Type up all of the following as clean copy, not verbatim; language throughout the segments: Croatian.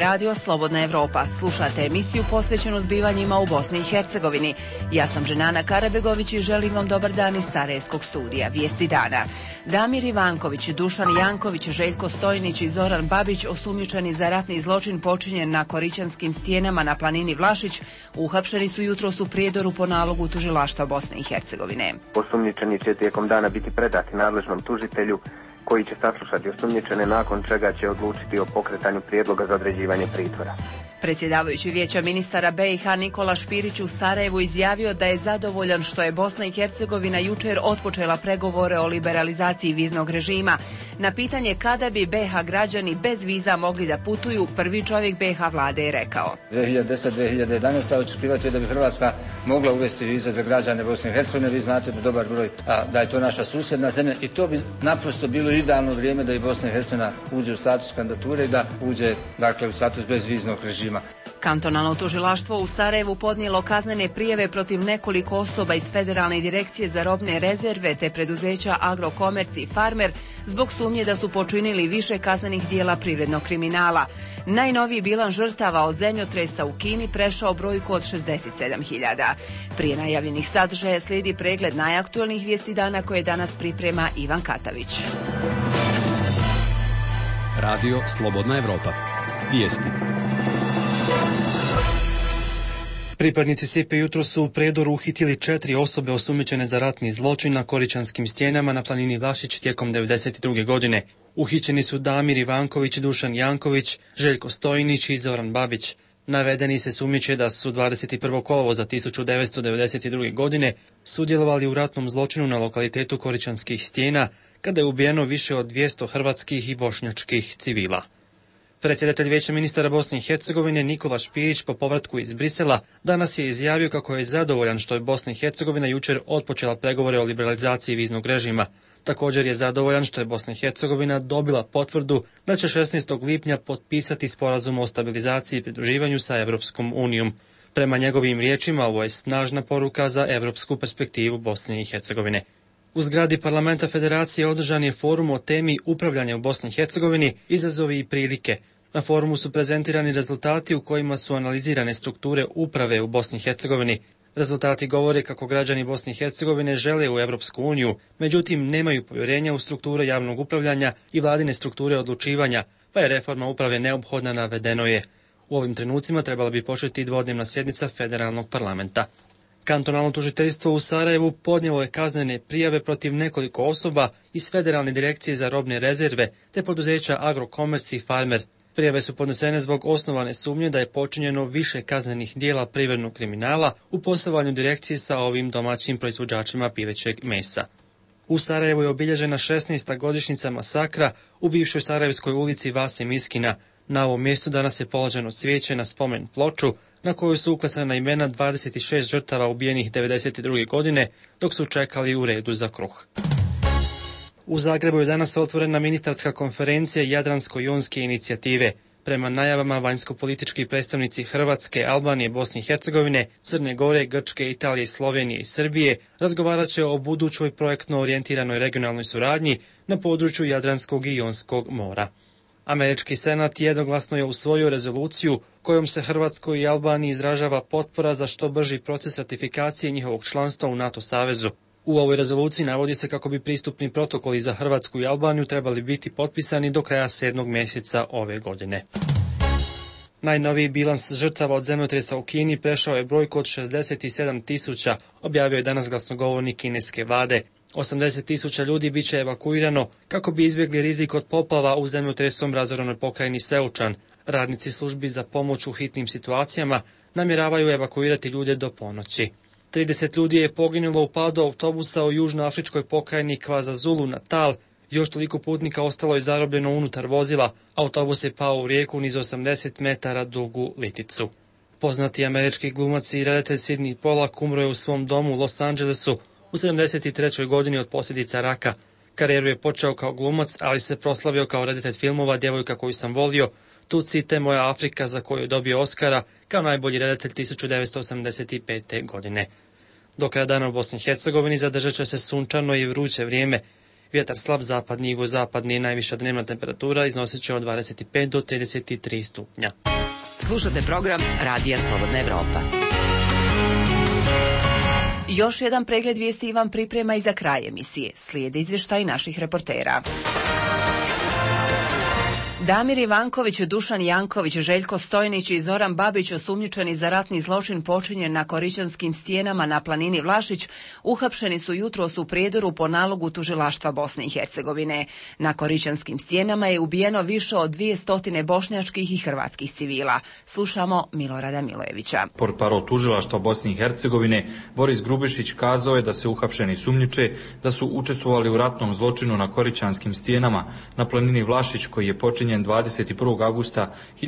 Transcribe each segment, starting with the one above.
radio Slobodna Evropa. Slušate emisiju posvećenu zbivanjima u Bosni i Hercegovini. Ja sam Ženana Karabegović i želim vam dobar dan iz Sarajevskog studija. Vijesti dana. Damir Ivanković, Dušan Janković, Željko Stojnić i Zoran Babić, osumnjičeni za ratni zločin počinjen na Korićanskim stijenama na planini Vlašić, uhapšeni su jutros u Prijedoru po nalogu tužilaštva Bosne i Hercegovine. Osumnjičeni će tijekom dana biti predati nadležnom tužitelju koji će saslušati osumnjičene, nakon čega će odlučiti o pokretanju prijedloga za određivanje pritvora. Predsjedavajući Vijeća ministara BiH Nikola Špirić u Sarajevu izjavio da je zadovoljan što je Bosna i Hercegovina jučer otpočela pregovore o liberalizaciji viznog režima. Na pitanje kada bi BiH građani bez viza mogli da putuju, prvi čovjek BiH vlade je rekao: 2010-2011 očekivati da bi Hrvatska mogla uvesti vize za građane Bosne i Hercegovine. Vi znate da dobar broj, da je to naša susjedna zemlja i to bi naprosto bilo idealno vrijeme da i Bosna i Hercegovina uđe u status kandidature i da uđe u status bezviznog režima. Kantonalno tužilaštvo u Sarajevu podnijelo kaznene prijave protiv nekoliko osoba iz Federalne direkcije za robne rezerve te preduzeća Agrokomerc i Farmer zbog sumnje da su počinili više kaznenih dijela privrednog kriminala. Najnoviji bilan žrtava od zemljotresa u Kini prešao brojku od 67.000. Prije najavljenih sadržaja slijedi pregled najaktualnijih vijesti dana koje danas priprema Ivan Katavić. Radio Slobodna Evropa. Vijesti. Pripadnici SIPA jutros su u Prijedoru uhitili 4 osobe osumnjičene za ratni zločin na Korićanskim stijenama na planini Vlašić tijekom 1992. godine. Uhićeni su Damir Ivanković, Dušan Janković, Željko Stojnić i Zoran Babić. Navedeni se sumnjiče da su 21. kolovoza 1992. godine sudjelovali u ratnom zločinu na lokalitetu Korićanskih stijena, kada je ubijeno više od 200 hrvatskih i bošnjačkih civila. Predsjedatelj Vijeća ministara Bosne i Hercegovine Nikola Špirić po povratku iz Brisela danas je izjavio kako je zadovoljan što je Bosna i Hercegovina jučer otpočela pregovore o liberalizaciji viznog režima. Također je zadovoljan što je Bosna i Hercegovina dobila potvrdu da će 16. lipnja potpisati sporazum o stabilizaciji i pridruživanju sa Europskom unijom. Prema njegovim riječima, ovo je snažna poruka za europsku perspektivu Bosne i Hercegovine. U zgradi Parlamenta Federacije održan je forum o temi upravljanja u Bosni i Hercegovini, izazovi i prilike. Na forumu su prezentirani rezultati u kojima su analizirane strukture uprave u Bosni i Hercegovini. Rezultati govore kako građani Bosne i Hercegovine žele u Europsku uniju, međutim nemaju povjerenja u strukture javnog upravljanja i vladine strukture odlučivanja, pa je reforma uprave neophodna, navedeno je. U ovim trenucima trebala bi početi dvodnevna sjednica Federalnog parlamenta. Kantonalno tužiteljstvo u Sarajevu podnijelo je kaznene prijave protiv nekoliko osoba iz Federalne direkcije za robne rezerve te poduzeća Agrokomerc i Farmer. Prijave su podnesene zbog osnovane sumnje da je počinjeno više kaznenih dijela privrednog kriminala u poslovanju direkcije sa ovim domaćim proizvođačima pilećeg mesa. U Sarajevu je obilježena 16. godišnjica masakra u bivšoj Sarajevskoj ulici Vase Miskina. Na ovom mjestu danas je položeno cvijeće na spomen ploču na kojoj su uklesana imena 26 žrtava ubijenih 1992. godine dok su čekali u redu za kruh. U Zagrebu je danas otvorena ministarska konferencija Jadransko-jonske inicijative. Prema najavama vanjsko-politički predstavnici Hrvatske, Albanije, Bosne i Hercegovine, Crne Gore, Grčke, Italije, Slovenije i Srbije razgovarat će o budućoj projektno orijentiranoj regionalnoj suradnji na području Jadranskog i Jonskog mora. Američki senat jednoglasno je usvojio rezoluciju kojom se Hrvatskoj i Albaniji izražava potpora za što brži proces ratifikacije njihovog članstva u NATO savezu. U ovoj rezoluciji navodi se kako bi pristupni protokoli za Hrvatsku i Albaniju trebali biti potpisani do kraja 7. mjeseca ove godine. Najnoviji bilans žrtava od zemljotresa u Kini prešao je brojku od 67.000, objavio je danas glasnogovornik kineske vlade. 80.000 ljudi bit će evakuirano kako bi izbjegli rizik od poplava u zemljotresom razorenoj pokrajini Seučan. Radnici službi za pomoć u hitnim situacijama namjeravaju evakuirati ljude do ponoći. 30 ljudi je poginulo u padu autobusa u južnoafričkoj pokrajini KwaZulu Natal. Još toliko putnika ostalo je zarobljeno unutar vozila. Autobus je pao u rijeku niz 80 metara dugu liticu. Poznati američki glumac i redatelj Sidney Pollack umro je u svom domu u Los Angelesu u 73. godini od posljedica raka. Karijeru je počeo kao glumac, ali se proslavio kao redatelj filmova Djevojka koju sam volio, Tu cite Moja Afrika, za koju je dobio Oscara kao najbolji redatelj 1985. godine. Do kraja dana u Bosni i Hercegovini zadržat će se sunčano i vruće vrijeme. Vjetar slab zapadni i jugozapadni, najviša dnevna temperatura iznosit će od 25 do 33 stupnja. Slušate program Radija Slobodna Evropa. Još jedan pregled vijesti vam priprema i za kraj emisije. Slijede izvještaj naših reportera. Damir Ivanković, Dušan Janković, Željko Stojnić i Zoran Babić, osumnjičeni za ratni zločin počinjen na Koričanskim stijenama na planini Vlašić, uhapšeni su jutros u Prijedoru po nalogu tužilaštva Bosne i Hercegovine. Na Koričanskim stijenama je ubijeno više od 200 bošnjačkih i hrvatskih civila. Slušamo Milorada Milojevića. Portparol tužilaštva Bosne i Hercegovine Boris Grubišić kazao je da se uhapšeni sumnjiče da su učestvovali u ratnom zločinu na Koričanskim stijenama na planini Vlašić koji je počinjen 21. augusta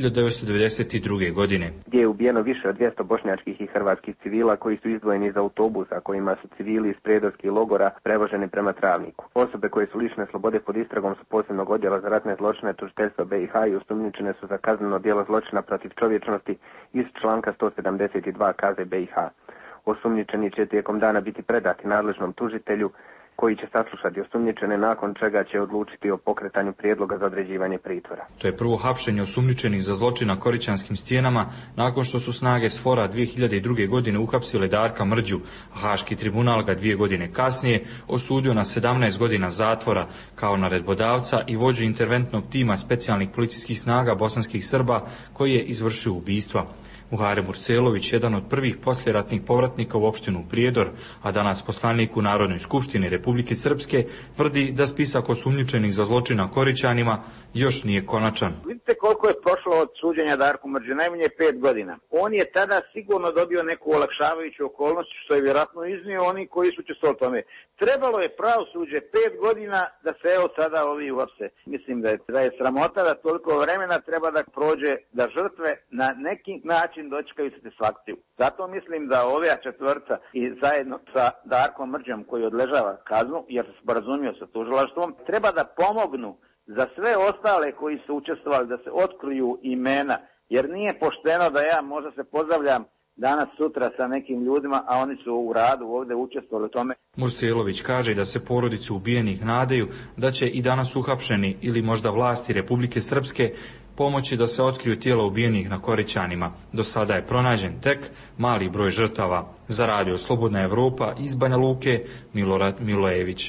1992. godine. Gdje je ubijeno više od 200 bošnjačkih i hrvatskih civila koji su izdvojeni iz autobusa kojima su civili iz prijedorskih logora prevoženi prema Travniku. Osobe koje su lišene slobode pod istragom su posebnog odjela za ratne zločine tužiteljstva BiH i osumnjičene su za kazneno djelo zločina protiv čovječnosti iz članka 172 KZ BiH. Osumnjičeni će tijekom dana biti predati nadležnom tužitelju koji će saslušati osumnjičene, nakon čega će odlučiti o pokretanju prijedloga za određivanje pritvora. To je prvo hapšenje osumnjičenih za zločin na Koričanskim stijenama nakon što su snage SFOR-a 2002. godine uhapsile Darka Mrđu, a Haški tribunal ga 2 godine kasnije osudio na 17 godina zatvora kao naredbodavca i vođu interventnog tima specijalnih policijskih snaga bosanskih Srba koji je izvršio ubistva. Muharem Urselović, jedan od prvih poslijeratnih povratnika u opštinu Prijedor, a danas poslanik u Narodnoj skupštini Republike Srpske, tvrdi da spisak osumnjičenih za zločin na Koričanima još nije konačan. Vidite koliko je prošlo od suđenja Darku Mrđu, najmanje 5 godina. On je tada sigurno dobio neku olakšavajuću okolnost, što je vjerojatno iznio oni koji su učestvovali tome. Trebalo je pravosuđe 5 godina da se evo sada ovi uhapse. Mislim da je sramota da toliko vremena treba da prođe da žrtve na neki način dočekaju satisfakciju. Zato mislim da ova četvrca i zajedno sa Darkom Mrđom koji odležava kaznu, jer se sporazumio sa tužilaštvom, treba da pomognu za sve ostale koji su učestvovali da se otkriju imena, jer nije pošteno da ja možda se pozdravljam danas sutra sa nekim ljudima, a oni su u radu ovdje učestvovali u tome. Murselović kaže da se porodice ubijenih nadaju da će i danas uhapšeni ili možda vlasti Republike Srpske pomoći da se otkriju tijela ubijenih na Koričanima. Do sada je pronađen tek mali broj žrtava. Za Radio Slobodna Evropa iz Banja Luke, Milorad Milojević.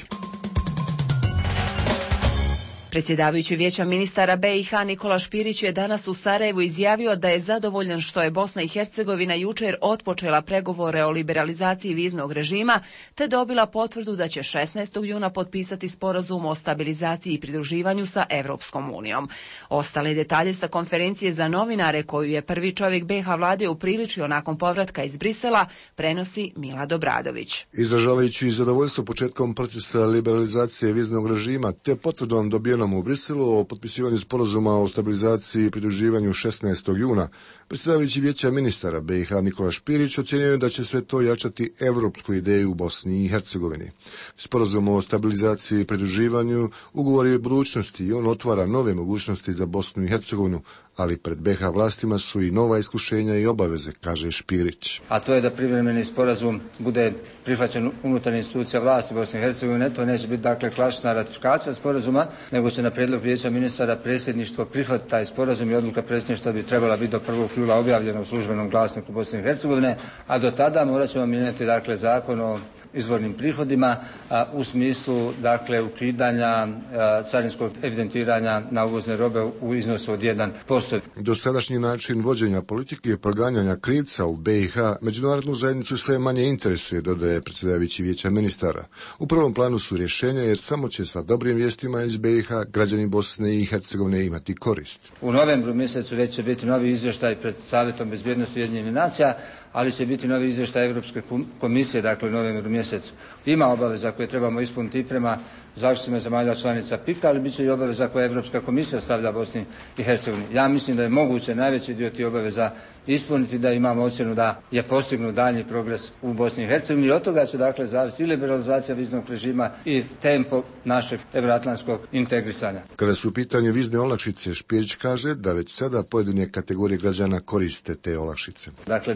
Predsjedavajući Vijeća ministara BiH Nikola Špirić je danas u Sarajevu izjavio da je zadovoljan što je Bosna i Hercegovina jučer otpočela pregovore o liberalizaciji viznog režima te dobila potvrdu da će 16. juna potpisati sporazum o stabilizaciji i pridruživanju sa Evropskom unijom. Ostale detalje sa konferencije za novinare koju je prvi čovjek BiH vlade upriličio nakon povratka iz Brisela prenosi Milad Obradović. Izražavajući zadovoljstvo početkom procesa liberalizacije viznog režima te potvrdom dobijenom u Briselu o potpisivanju sporazuma o stabilizaciji i pridruživanju 16. juna, predsjedavajući Vijeća ministara BiH Nikola Špirić ocjenjuje da će sve to jačati evropsku ideju u Bosni i Hercegovini. Sporazum o stabilizaciji i pridruživanju ugovor je budućnosti i on otvara nove mogućnosti za Bosnu i Hercegovinu, ali pred BiH vlastima su i nova iskušenja i obaveze, kaže Špirić. A to je da privremeni sporazum bude prihvaćen unutar institucija vlasti Bosne i Hercegovine. To neće biti dakle klasična ratifikacija sporazuma, nego će na prijedlog Vijeća ministara predsjedništvo prihvatiti taj sporazum i odluka predsjedništva bi trebala biti do 1. jula objavljena u službenom glasniku Bosne i Hercegovine, a do tada morat ćemo mijenjati dakle zakon o izvornim prihodima u smislu dakle ukidanja carinskog evidentiranja na uvozne robe u iznosu od 1%. Dosadašnji način vođenja politike i proganjanja krivca u BiH međunarodnu zajednicu sve manje interesuje, dodaje predsjedavajući Vijeća ministara. U prvom planu su rješenja jer samo će sa dobrim vijestima iz BiH građani Bosne i Hercegovine imati korist. U novembru mjesecu već će biti novi izvještaj pred Savjetom bezbjednosti Ujedinjenih nacija, ali će biti novi izvještaj Europske komisije, dakle u novembru mjesecu. Ima obaveza koje trebamo ispuniti i prema zaključcima zemalja članica PIK-a, ali bit će i obaveza koje Europska komisija stavlja Bosni i Hercegovini. Ja mislim da je moguće najveći dio tih obaveza ispuniti, da imamo ocjenu da je postignut daljnji progres u Bosni i Hercegovini i od toga će dakle zavisiti i liberalizacija viznog režima i tempo našeg euroatlantskog integrisanja. Kada su u pitanju vizne olakšice, Špirić kaže da već sada pojedine kategorije građana koriste te olakšice. Dakle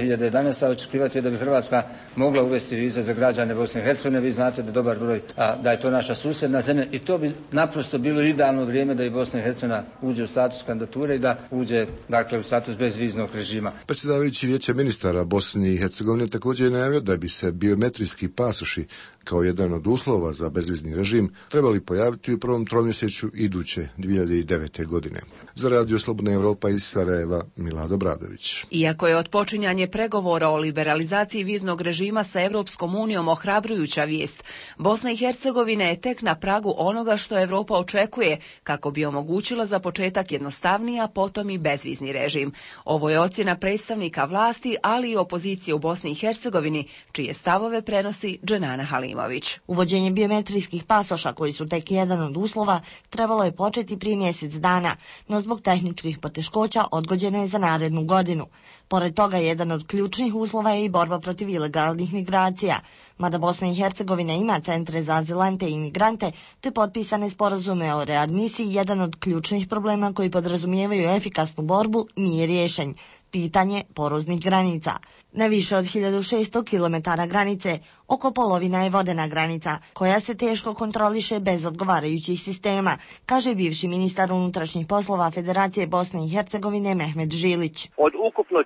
2010-2011 očekivati je da bi Hrvatska mogla uvesti vize za građane Bosne i Hercegovine. Vi znate da dobar broj da je to naša susjedna zemlja i to bi naprosto bilo idealno vrijeme da i Bosna i Hercegovina uđe u status kandidature i da uđe dakle u status bezviznog režima. Predsjedavajući Vijeća ministara Bosne i Hercegovine također je najavio da bi se biometrijski pasoši kao jedan od uslova za bezvizni režim trebali pojaviti u prvom tromjesečju iduće 2009. godine. Za Radio Slobodna Evropa iz Sarajeva, Milado Bradović. Iako je otpočinjanje pregovora o liberalizaciji viznog režima sa Evropskom unijom ohrabrujuća vijest, Bosna i Hercegovina je tek na pragu onoga što Evropa očekuje kako bi omogućila za početak jednostavniji, a potom i bezvizni režim. Ovo je ocjena predstavnika vlasti, ali i opozicije u Bosni i Hercegovini, čije stavove prenosi Dženana Halimović. Uvođenje biometrijskih pasoša, koji su tek jedan od uslova, trebalo je početi prije mjesec dana, no zbog tehničkih poteškoća odgođeno je za narednu godinu. Pored toga, jedan od ključnih uslova je i borba protiv ilegalnih migracija. Mada Bosna i Hercegovina ima centre za azilante i imigrante te potpisane sporazume o readmisiji, jedan od ključnih problema koji podrazumijevaju efikasnu borbu nije riješen. Pitanje poroznih granica. Na više od 1600 km granice, oko polovina je vodena granica, koja se teško kontroliše bez odgovarajućih sistema, kaže bivši ministar unutrašnjih poslova Federacije Bosne i Hercegovine Mehmet Žilić. Od ukupno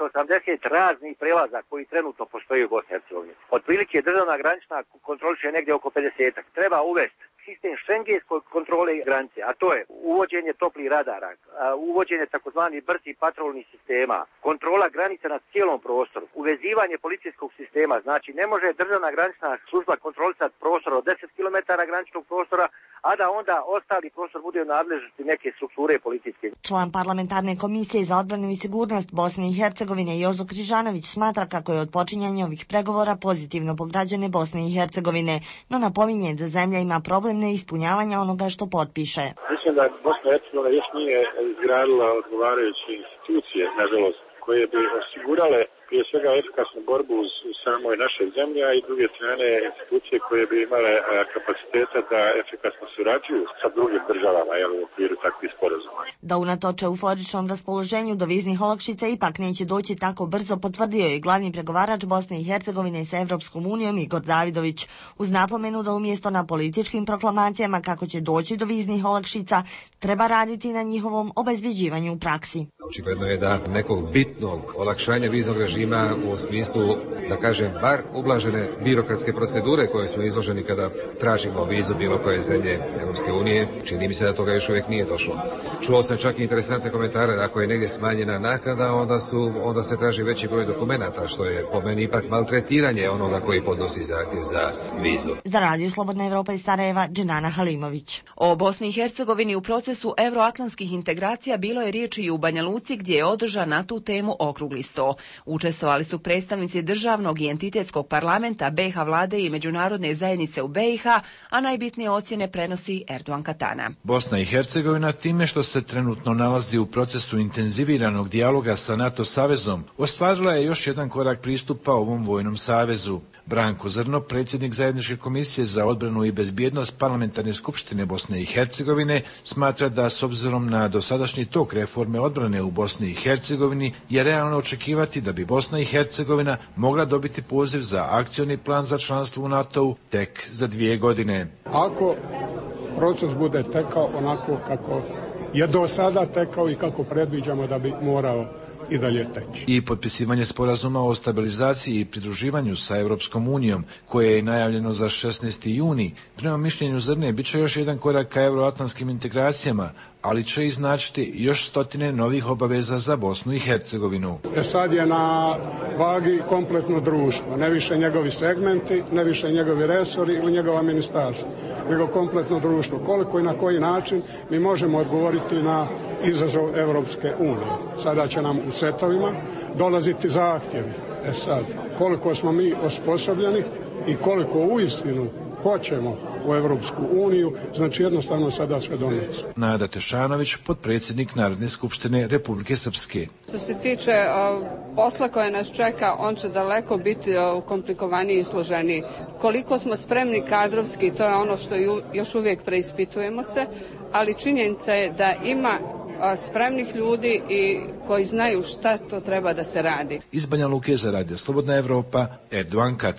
480 raznih prelaza koji trenutno postoji u Bosni i Hercegovini, otprilike državna granična kontroliše negdje oko 50. Treba uvesti sistem šengenskoj kontrole granice, a to je uvođenje toplih radara, uvođenje takozvanih brzih patrolnih sistema, kontrola granica na cijelom prostoru, uvezivanje policijskog sistema. Znači, ne može državna granična služba kontrolisati prostor od 10 km graničnog prostora, a da onda ostali prostor bude u nadležnosti neke strukture policijske. Član parlamentarne komisije za odbranu i sigurnost Bosne i Hercegovine Jozo Križanović smatra kako je odpočinjanje ovih pregovora pozitivno po građane Bosne i Hercegovine, no napominje da zemlja ima problem neispunjavanja onoga što potpiše. Mislim da Bosna i Hercegovina još nije izgradila odgovarajuće institucije, nažalost, koje bi osigurale prije svega efikasnu borbu u samoj našoj zemlji, a i druge strane institucije koje bi imale kapaciteta da efikasno surađuju sa drugim državama u okviru takvih sporazuma. Da unatoč euforičnom raspoloženju do viznih olakšica ipak neće doći tako brzo, potvrdio je glavni pregovarač Bosne i Hercegovine sa Evropskom unijom Igor Davidović, uz napomenu da umjesto na političkim proklamacijama kako će doći do viznih olakšica, treba raditi na njihovom obezbjeđivanju u praksi. Očigledno je da nekog bitnog olakšanja viznog režima u smislu, da kažem, bar ublažene birokratske procedure koje smo izloženi kada tražimo vizu bilo koje zemlje Evropske unije, čini mi se da toga još uvijek nije došlo. Čuo sam čak i interesantne komentare da ako je negdje smanjena naknada, onda se traži veći broj dokumenata, što je po meni ipak maltretiranje onoga koji podnosi zahtjev za vizu. Za Radio Slobodna Evropa iz Sarajeva, Dženana Halimović. O Bosni i Hercegovini u procesu euroatlantskih integracija bilo je riječi i u Banja Luci, gdje je održan na tu temu okrugli sto. Učestvovali su predstavnici državnog i entitetskog parlamenta, BiH vlade i međunarodne zajednice u BiH, a najbitnije ocjene prenosi Erdogan Katana. Bosna i Hercegovina time što se trenutno nalazi u procesu intenziviranog dijaloga sa NATO savezom, ostvarila je još jedan korak pristupa ovom vojnom savezu. Branko Zrno, predsjednik Zajedničke komisije za odbranu i bezbjednost Parlamentarne skupštine Bosne i Hercegovine, smatra da s obzirom na dosadašnji tok reforme odbrane u Bosni i Hercegovini je realno očekivati da bi Bosna i Hercegovina mogla dobiti poziv za akcioni plan za članstvo u NATO-u tek za 2 godine. Ako proces bude tekao onako kako je do sada tekao i kako predviđamo da bi morao i dalje teći. I potpisivanje sporazuma o stabilizaciji i pridruživanju sa Europskom unijom, koje je najavljeno za 16. juni, prema mišljenju Zrne, bit će još jedan korak ka euroatlantskim integracijama, ali će i značiti još stotine novih obaveza za Bosnu i Hercegovinu. Sad je na vagi kompletno društvo, ne više njegovi segmenti, ne više njegovi resori ili njegova ministarstva, nego kompletno društvo. Koliko i na koji način mi možemo odgovoriti na izazov Evropske unije. Sada će nam u setovima dolaziti zahtjevi. Sad, koliko smo mi osposobljeni i koliko uistinu hoćemo u Evropsku uniju, znači jednostavno sada sve donijeti. Nada Tešanović, potpredsjednik Narodne skupštine Republike Srpske. Što se tiče posla koje nas čeka, on će daleko biti komplikovaniji i složeniji. Koliko smo spremni kadrovski, to je ono što još uvijek preispitujemo se, ali činjenica je da ima spremnih ljudi i koji znaju šta to treba da se radi. Iz Banja Luke za Radio Slobodna Evropa, Erdogan Katana.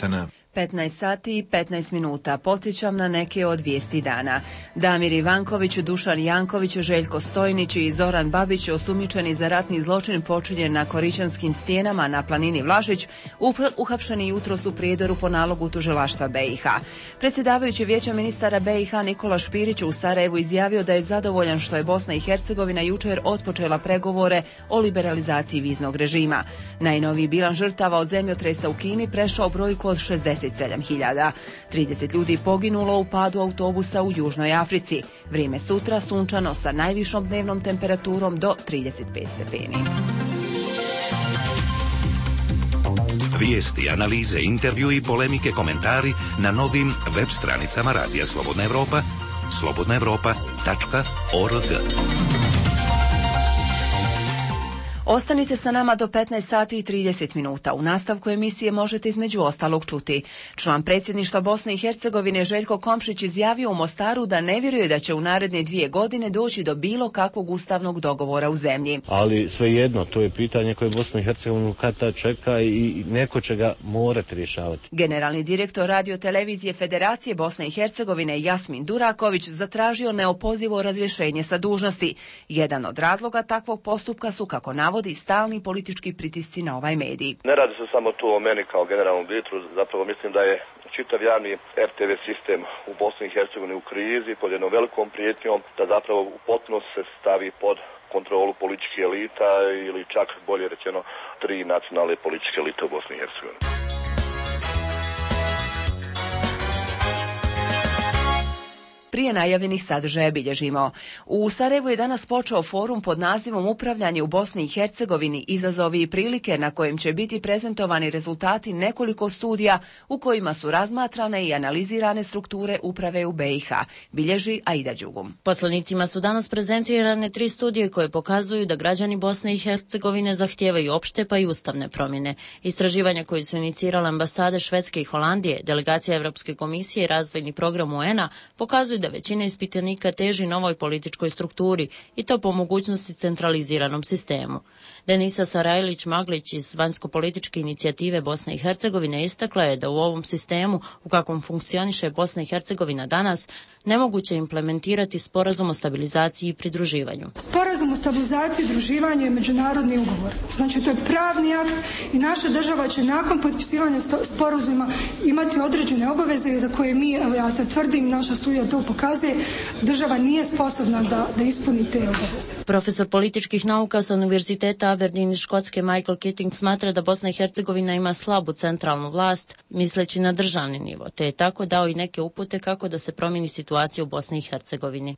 15 sati i 15 minuta. Podsjećam na neke od vijesti dana. Damir Ivanković, Dušan Janković, Željko Stojnić i Zoran Babić, osumnjičeni za ratni zločin počinjen na Koričanskim stijenama na planini Vlašić, uhapšeni jutros u Prijedoru po nalogu tužilaštva BiH. Predsjedavajući Vijeća ministara BiH Nikola Špirić u Sarajevu izjavio da je zadovoljan što je Bosna i Hercegovina jučer otpočela pregovore o liberalizaciji viznog režima. Najnoviji bilans žrtava od zemljotresa u Kini prešao brojku od 67.000. 30 ljudi poginulo u padu autobusa u Južnoj Africi. Vrijeme sutra sunčano sa najvišom dnevnom temperaturom do 35 stepeni. Vijesti, analize, intervju i polemike, komentari na novim web stranicama Radija Slobodna Evropa, slobodnaevropa.org. Ostanite sa nama do 15 sati i 30 minuta. U nastavku emisije možete između ostalog čuti. Član predsjedništva Bosne i Hercegovine Željko Komšić izjavio u Mostaru da ne vjeruje da će u naredne 2 godine doći do bilo kakvog ustavnog dogovora u zemlji. Ali svejedno, to je pitanje koje Bosnu i Hercegovinu kada čeka i neko će ga morati rješavati. Generalni direktor radiotelevizije Federacije Bosne i Hercegovine Jasmin Duraković zatražio neopozivo razrješenje sa dužnosti. Jedan od razloga takvog postupka su, kako navodi, stalni politički pritisci na ovaj medij. Ne radi se samo tu o meni kao generalnom direktoru, zapravo mislim da je čitav javni RTV sistem u Bosni i Hercegovini u krizi pod jednom velikom prijetnjom da zapravo u potpunosti se stavi pod kontrolu političkih elita ili čak bolje rečeno 3 nacionalne političke elite u Bosni i Hercegovini. Prije najavljenih sadržaja bilježimo. U Sarajevu je danas počeo forum pod nazivom Upravljanje u Bosni i Hercegovini, izazovi i prilike, na kojem će biti prezentovani rezultati nekoliko studija u kojima su razmatrane i analizirane strukture uprave u BiH, bilježi Aida Đugum. Poslanicima su danas prezentirane 3 studije koje pokazuju da građani Bosne i Hercegovine zahtijevaju opšte pa i ustavne promjene. Istraživanja koje su inicirale ambasade Švedske i Holandije, delegacija Evropske komisije i razvojni program UN-a pokazuju da većina ispitanika teži novoj političkoj strukturi i to po mogućnosti centraliziranom sistemu. Denisa Sarajlić-Maglić iz Vanjsko-političke inicijative Bosne i Hercegovine istakla je da u ovom sistemu, u kakvom funkcioniše Bosna i Hercegovina danas, nemoguće implementirati sporazum o stabilizaciji i pridruživanju. Sporazum o stabilizaciji i pridruživanju je međunarodni ugovor. Znači, to je pravni akt i naša država će nakon potpisivanja sporazuma imati određene obaveze za koje mi, evo ja sad tvrdim, naša studija to pokazuje, država nije sposobna da ispuni te obaveze. Profesor političkih nauka sa Univerziteta Aberdeen iz Škotske Michael Keating smatra da Bosna i Hercegovina ima slabu centralnu vlast, misleći na državni nivo, te je tako dao i neke upute kako da se promijeni situacija u Bosni i Hercegovini.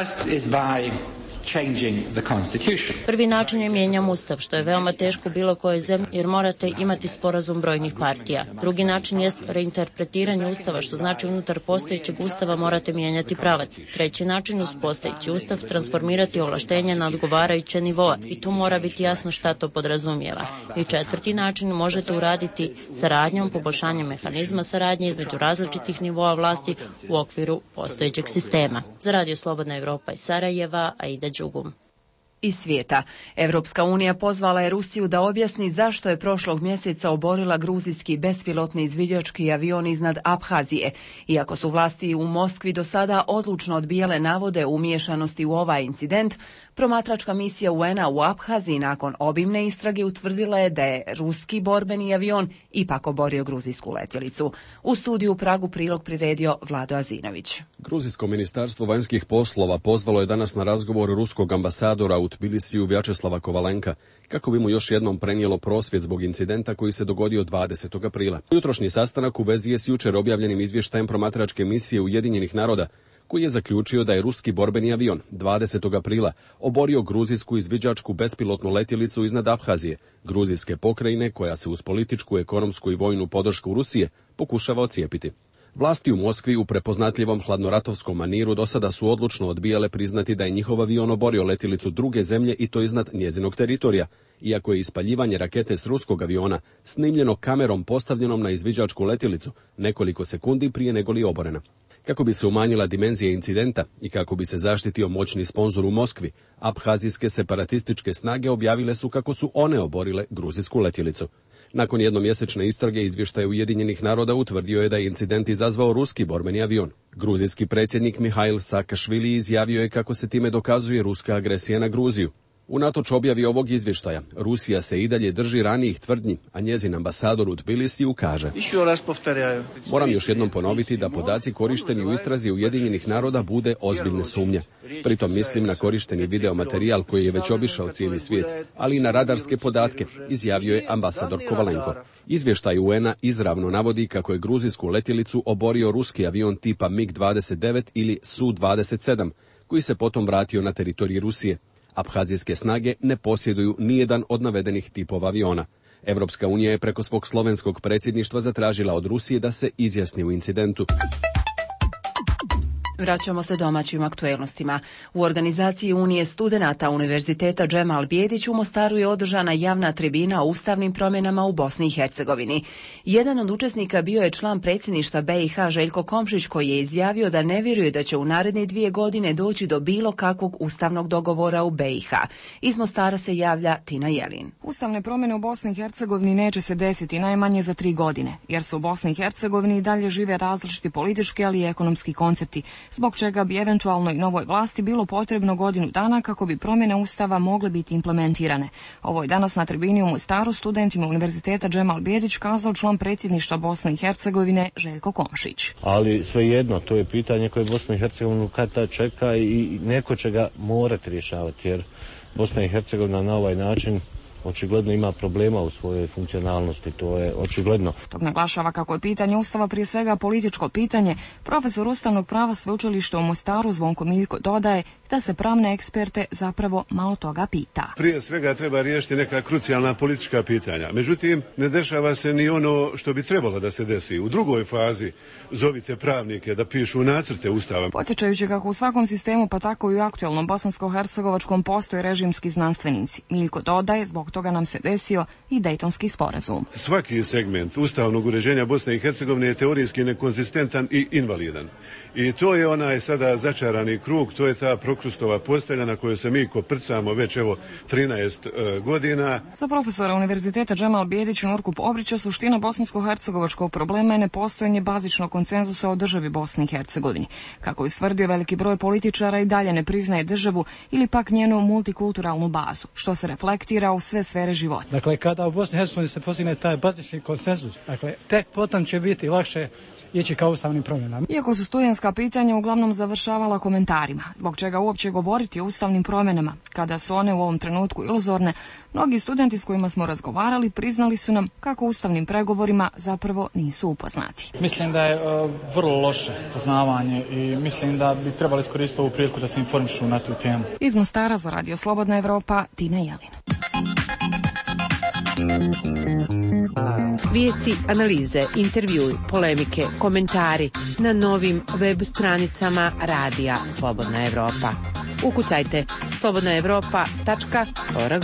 Prvi način je mijenjam ustav, što je veoma teško bilo koje zemlje jer morate imati sporazum brojnih partija. Drugi način jest reinterpretiranje ustava, što znači unutar postojećeg ustava morate mijenjati pravac. Treći način uz postojeći ustav transformirati ovlaštenja na odgovarajuće nivoa i tu mora biti jasno šta to podrazumijeva. I četvrti način možete uraditi saradnjom, poboljšanjem mehanizma saradnje između različitih nivoa vlasti u okviru postojećeg sistema. Za Radio Slobodna Evropa iz Sarajeva, Aida Đugum. Iz svijeta. Evropska unija pozvala je Rusiju da objasni zašto je prošlog mjeseca oborila gruzijski bespilotni izviđački avion iznad Abhazije. Iako su vlasti u Moskvi do sada odlučno odbijale navode o umiješanosti u ovaj incident, promatračka misija UN-a u Abhaziji nakon obimne istrage utvrdila je da je ruski borbeni avion ipak oborio gruzijsku letjelicu. U studiju u Pragu prilog priredio Vlado Azinović. Gruzijsko ministarstvo vanjskih poslova pozvalo je danas na razgovor ruskog ambasadora u Tbilisiju Vjačeslava Kovalenka, kako bi mu još jednom prenijelo prosvjed zbog incidenta koji se dogodio 20. aprila. Jutrošnji sastanak u vezi je s jučer objavljenim izvještajem promatračke misije Ujedinjenih naroda, koji je zaključio da je ruski borbeni avion 20. aprila oborio gruzijsku izviđačku bespilotnu letjelicu iznad Abhazije, gruzijske pokrajine koja se uz političku, ekonomsku i vojnu podršku Rusije pokušava ocijepiti. Vlasti u Moskvi u prepoznatljivom hladnoratovskom maniru do sada su odlučno odbijale priznati da je njihov avion oborio letjelicu druge zemlje i to iznad njezinog teritorija, iako je ispaljivanje rakete s ruskog aviona snimljeno kamerom postavljenom na izviđačku letjelicu nekoliko sekundi prije nego li oborena. Kako bi se umanjila dimenzija incidenta i kako bi se zaštitio moćni sponzor u Moskvi, abhazijske separatističke snage objavile su kako su one oborile gruzijsku letjelicu. Nakon jednomjesečne istrage izvještaj Ujedinjenih naroda utvrdio je da je incident izazvao ruski borbeni avion. Gruzijski predsjednik Mihail Saakašvili izjavio je kako se time dokazuje ruska agresija na Gruziju. Unatoč objavi ovog izvještaja, Rusija se i dalje drži ranijih tvrdnji, a njezin ambasador u Tbilisiju kaže: Moram još jednom ponoviti da podaci korišteni u istrazi Ujedinjenih naroda bude ozbiljne sumnje. Pritom mislim na korišteni videomaterijal koji je već obišao cijeli svijet, ali i na radarske podatke, izjavio je ambasador Kovalenko. Izvještaj UN-a izravno navodi kako je gruzijsku letjelicu oborio ruski avion tipa MiG-29 ili Su-27, koji se potom vratio na teritorij Rusije. Abhazijske snage ne posjeduju nijedan od navedenih tipova aviona. Evropska unija je preko svog slovenskog predsjedništva zatražila od Rusije da se izjasni u incidentu. Vraćamo se domaćim aktuelnostima. U organizaciji Unije studenata Univerziteta Džemal Bijedić u Mostaru je održana javna tribina o ustavnim promjenama u Bosni i Hercegovini. Jedan od učesnika bio je član predsjedništva BiH Željko Komšić, koji je izjavio da ne vjeruje da će u naredne 2 godine doći do bilo kakvog ustavnog dogovora u BiH. Iz Mostara se javlja Tina Jelin. Ustavne promjene u Bosni i Hercegovini neće se desiti najmanje za 3 godine, jer se u Bosni i Hercegovini i dalje žive različiti politički, ali i ekonomski koncepti, zbog čega bi eventualno i novoj vlasti bilo potrebno godinu dana kako bi promjene Ustava mogle biti implementirane. Ovo je danas na tribini u Mostaru studentima Univerziteta Džemal Bijedić kazao član predsjedništva Bosne i Hercegovine Željko Komšić. Ali svejedno, to je pitanje koje Bosnu i Hercegovinu kad tad čeka i neko će ga morati rješavati, jer Bosna i Hercegovina na ovaj način očigledno ima problema u svojoj funkcionalnosti, to je očigledno. Tog naglašava kako je pitanje Ustava prije svega političko pitanje. Profesor ustavnog prava sveučilišta u Mostaru Zvonko Miljko dodaje da se pravne eksperte zapravo malo toga pita. Prije svega treba riješiti neka krucijalna politička pitanja. Međutim, ne dešava se ni ono što bi trebalo da se desi. U drugoj fazi zovite pravnike da pišu nacrte Ustava. Podsjećajući kako u svakom sistemu, pa tako i u aktualnom bosansko-hercegovačkom postoje režimski znanstvenici. Miljko dodaje, zbog toga nam se desio i Dejtonski sporazum. Svaki segment ustavnog uređenja Bosne i Hercegovine je teorijski nekonzistentan i invalidan. I to je onaj sada začarani krug, to je ta prokrustova postelja na kojoj se mi koprcamo već 13 godina. Za profesora Univerziteta Džemal Bijedić i Nurku Povrića suština bosansko-hercegovačkog problema je nepostojanje bazičnog konsenzusa o državi Bosni i Hercegovini. Kako je ustvrdio, veliki broj političara i dalje ne priznaje državu ili pak njenu multikulturalnu bazu, što se reflektira u sve sfere života. Dakle, kada u Bosni i Hercegovini se postigne taj bazični konsenzus, dakle, tek potom će biti lakše ići ka ustavnim promjenama. Iako su studentska pitanja uglavnom završavala komentarima, zbog čega uopće govoriti o ustavnim promjenama, kada su one u ovom trenutku iluzorne, mnogi studenti s kojima smo razgovarali priznali su nam kako ustavnim pregovorima zapravo nisu upoznati. Mislim da je vrlo loše poznavanje i mislim da bi trebali iskoristiti ovu priliku da se informišu na tu temu. Iz Mostara za Radio Slobodna Evropa, Tina Jelin. Vijesti, analize, intervjui, polemike, komentari na novim web stranicama Radija Slobodna Evropa. Ukucajte slobodnaevropa.org.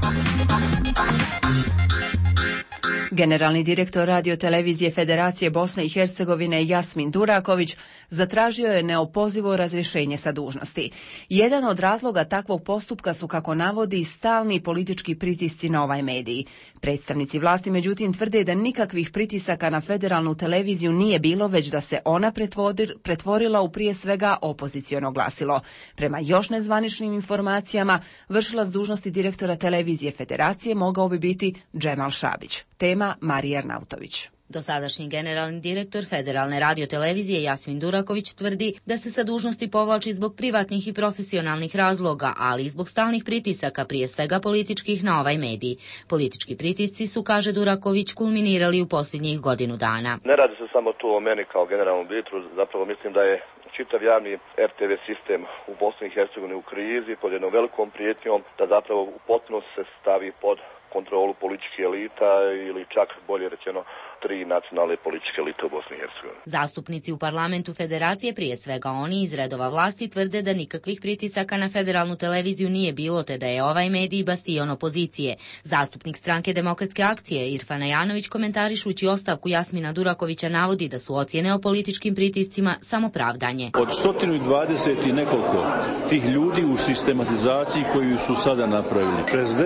Generalni direktor Radio-televizije Federacije Bosne i Hercegovine Jasmin Duraković zatražio je neopozivo razrješenje sa dužnosti. Jedan od razloga takvog postupka su, kako navodi, stalni politički pritisci na ovaj medij. Predstavnici vlasti međutim tvrde da nikakvih pritisaka na federalnu televiziju nije bilo, već da se ona pretvorila u prije svega opoziciono glasilo. Prema još nezvaničnim informacijama, vršilac dužnosti direktora televizije Federacije mogao bi biti Džemal Šabić. Tema Marija Arnautović. Dosadašnji generalni direktor Federalne radiotelevizije Jasmin Duraković tvrdi da se sa dužnosti povlači zbog privatnih i profesionalnih razloga, ali i zbog stalnih pritisaka, prije svega političkih, na ovaj medij. Politički pritisci su, kaže Duraković, kulminirali u posljednjih godinu dana. Ne radi se samo tu o meni kao generalnom direktoru, zapravo mislim da je čitav javni RTV sistem u Bosni i Hercegovini u krizi, pod jednom velikom prijetnjom da zapravo u potpunosti se stavi pod kontrolu političkih elita ili čak bolje rečeno tri nacionalne političke elite u Bosni i Hercegovini. Zastupnici u parlamentu federacije, prije svega oni iz redova vlasti, tvrde da nikakvih pritisaka na federalnu televiziju nije bilo, te da je ovaj medij bastion opozicije. Zastupnik stranke Demokratske akcije Irfan Ajanović, komentarišući ostavku Jasmina Durakovića, navodi da su ocjene o političkim pritiscima samo pravdanje. Od 120 i nekoliko tih ljudi u sistematizaciji koju su sada napravili,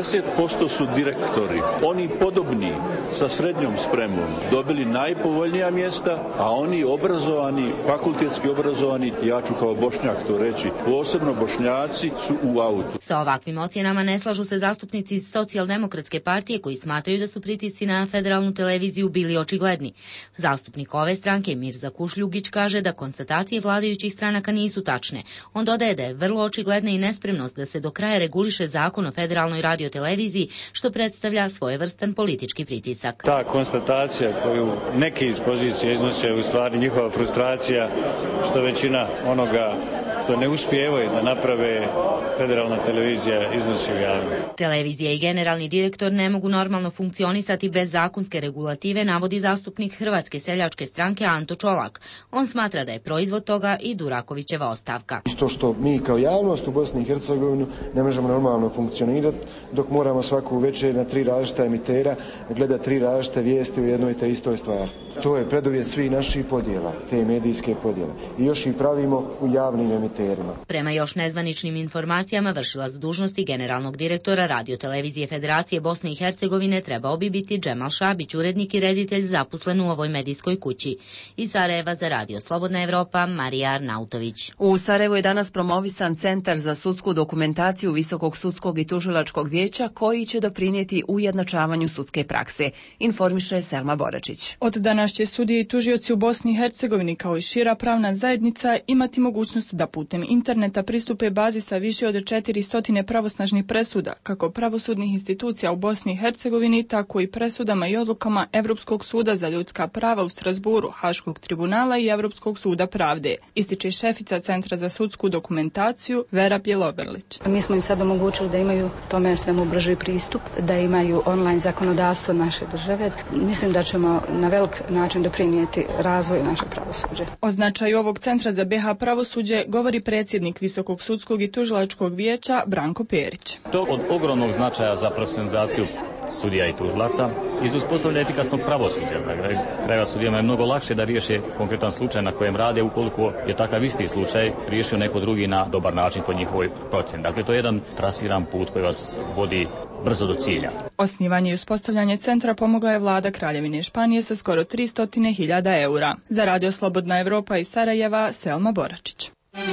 60% su direktori. Oni podobni sa srednjom spremom dobili najpovoljnija mjesta, a oni obrazovani, fakultetski obrazovani, ja ću kao Bošnjak to reći, posebno Bošnjaci su u autu. Sa ovakvim ocjenama ne slažu se zastupnici iz Socijaldemokratske partije koji smatraju da su pritisci na federalnu televiziju bili očigledni. Zastupnik ove stranke Mirza Kušljugić kaže da konstatacije vladajućih stranaka nisu tačne. On dodaje da je vrlo očigledna i nespremnost da se do kraja reguliše zakon o federalnoj radioteleviziji, što predstavlja svojevrstan politički pritisak. Ta konstatacija koju neki iz pozicije iznose u stvari njihova frustracija što većina onoga što ne uspijevaju da naprave federalna televizija iznosi u javnost. Televizija i generalni direktor ne mogu normalno funkcionisati bez zakonske regulative, navodi zastupnik Hrvatske seljačke stranke Anto Čolak. On smatra da je proizvod toga i Durakovićeva ostavka. Isto što mi kao javnost u Bosni i Hercegovini ne možemo normalno funkcionirati dok moramo svaku večer na 3 različita emitera gledati 3 različite vijesti u jednoj te istoj stvari. To je preduvjet svih naših podjela, te medijske podjele. I još ih pravimo u javnim emiterima. Prema još nezvaničnim informacijama, vršilac dužnosti generalnog direktora Radiotelevizije Federacije Bosne i Hercegovine trebao bi biti Džemal Šabić, urednik i reditelj zaposlen u ovoj medijskoj kući. Iz Sarajeva za Radio Slobodna Evropa, Marija Arnautović. U Sarajevu je danas promovisan Centar za sudsku dokumentaciju Visokog sudskog i tužilačkog vijeća koji će doprinijeti ujednačavanju sudske prakse, informiše Selma Boračić. Od danas će sudije i tužioci u Bosni i Hercegovini kao i šira pravna zajednica imati mogućnost da putem interneta pristupe bazi sa više od 400 pravosnažnih presuda, kako pravosudnih institucija u Bosni i Hercegovini, tako i presudama i odlukama Evropskog suda za ljudska prava u Strasburu, Haškog tribunala i Evropskog suda pravde, ističe šefica Centra za sudsku dokumentaciju Vera Bjeloberlić. Mi smo im sad omogućili da imaju tome svemu brži pristup, da imaju online zakonodavstvo naše države. Mislim da ćemo na velik način doprinijeti razvoju našeg pravosuđa. O značaju ovog Centra za BiH pravosuđe govori predsjednik Visokog sudskog i tužilačkog vijeća Branko Perić. To od ogromnog značaja za profesionalizaciju sudija i tužilaca i za uspostavljanje efikasnog pravosuđa. Krajeva sudijama je mnogo lakše da riješe konkretan slučaj na kojem rade ukoliko je takav isti slučaj riješio neko drugi na dobar način po njihovoj procjeni. Dakle, to je jedan trasiran put koji vas vodi brzo do cilja. Osnivanje i uspostavljanje centra pomogla je vlada Kraljevine Španije sa skoro 300.000 eura. Za Radio Slobodna Evropa iz Sarajeva, Selma Boračić.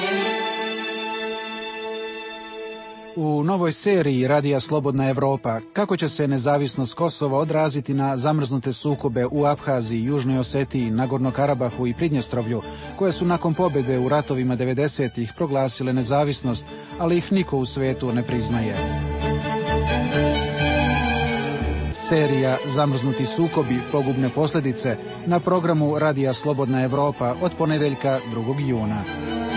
U novoj seriji Radija Slobodna Evropa kako će se nezavisnost Kosova odraziti na zamrznute sukobe u Abhaziji, Južnoj Osetiji, Nagorno-Karabahu i Pridnjestrovlju, koje su nakon pobjede u ratovima 90-ih proglasile nezavisnost, ali ih niko u svetu ne priznaje. Serija Zamrznuti sukobi, pogubne posljedice na programu Radija Slobodna Evropa od ponedjeljka 2. juna.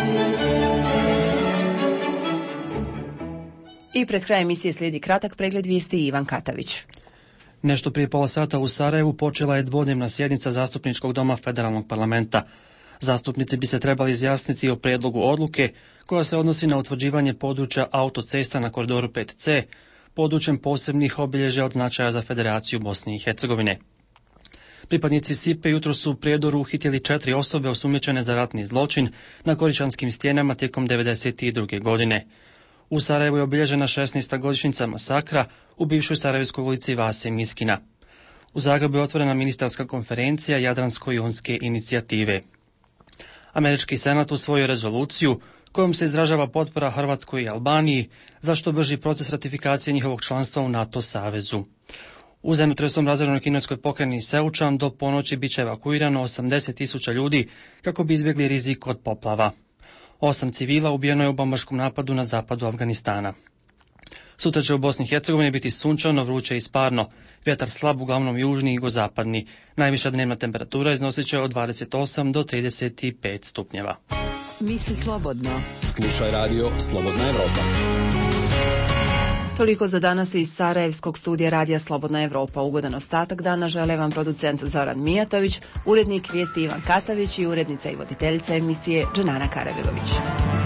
I pred krajem emisije slijedi kratak pregled vijesti Ivan Katavić. Nešto prije pola sata u Sarajevu počela je dvodnevna sjednica Zastupničkog doma Federalnog parlamenta. Zastupnici bi se trebali izjasniti o prijedlogu odluke koja se odnosi na utvrđivanje područja autocesta na koridoru 5C, područjem posebnih obilježja od značaja za Federaciju Bosne i Hercegovine. Pripadnici SIPE jutro su u Prijedoru uhitili 4 osobe osumnjičene za ratni zločin na Koričanskim stijenama tijekom 1992. godine. U Sarajevu je obilježena 16. godišnjica masakra u bivšoj Sarajevskoj ulici Vase Miskina. U Zagrebu je otvorena ministarska konferencija Jadransko-jonske inicijative. Američki senat usvojio rezoluciju kojom se izražava potpora Hrvatskoj i Albaniji za što brži proces ratifikacije njihovog članstva u NATO savezu. U zemljotresom razorenoj kineskoj pokrajini Seučan do ponoći bit će evakuirano 80.000 ljudi kako bi izbjegli rizik od poplava. 8 civila ubijeno je u bombaškom napadu na zapadu Afganistana. Sutra će u Bosni i Hercegovini biti sunčano, vruće i sparno. Vjetar slab, uglavnom južni i jugozapadni. Najviša dnevna temperatura iznosit će od 28 do 35 stupnjeva. Misli slobodno. Slušaj Radio Slobodna Evropa. Toliko za danas iz Sarajevskog studija Radija Slobodna Evropa. Ugodan ostatak dana žele vam producent Zoran Mijatović, urednik vijesti Ivan Katavić i urednica i voditeljica emisije Dženana Karabegović.